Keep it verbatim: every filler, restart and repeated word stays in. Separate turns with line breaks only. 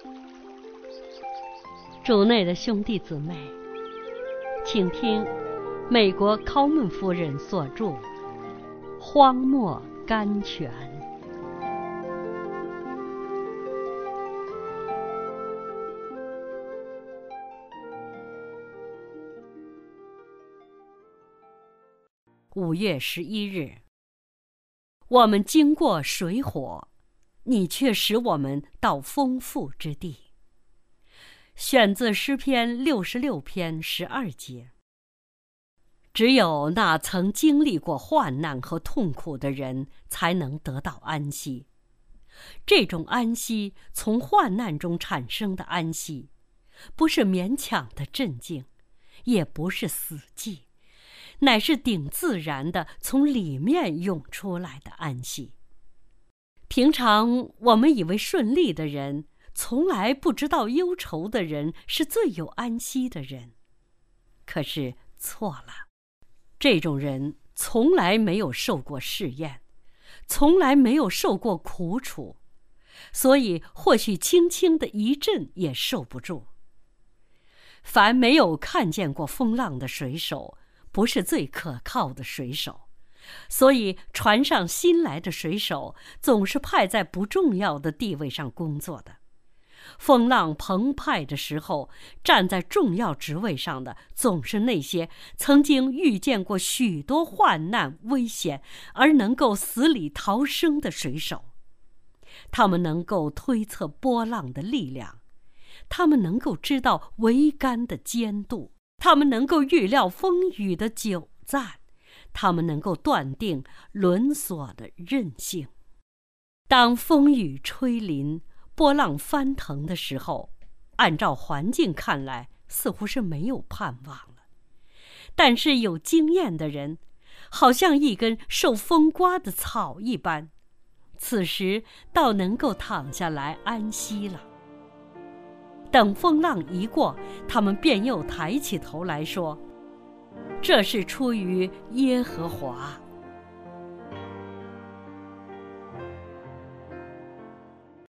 主内的兄弟姊妹，请听美国考门夫人所著《荒漠甘泉》。五月十一日，我们经过水火，你却使我们到丰富之地。选自诗篇六十六篇十二节。只有那曾经历过患难和痛苦的人，才能得到安息。这种安息，从患难中产生的安息，不是勉强的镇静，也不是死寂，乃是顶自然的从里面涌出来的安息。平常我们以为顺利的人，从来不知道忧愁的人是最有安息的人。可是错了，这种人从来没有受过试验，从来没有受过苦楚，所以或许轻轻的一震也受不住。凡没有看见过风浪的水手，不是最可靠的水手，所以船上新来的水手总是派在不重要的地位上工作的。风浪澎湃的时候，站在重要职位上的总是那些曾经遇见过许多患难危险而能够死里逃生的水手。他们能够推测波浪的力量，他们能够知道桅杆的坚度，他们能够预料风雨的久暂，他们能够断定轮索的韧性。当风雨吹临，波浪翻腾的时候，按照环境看来，似乎是没有盼望了。但是有经验的人，好像一根受风刮的草一般，此时倒能够躺下来安息了。等风浪一过，他们便又抬起头来说：“这是出于耶和华。”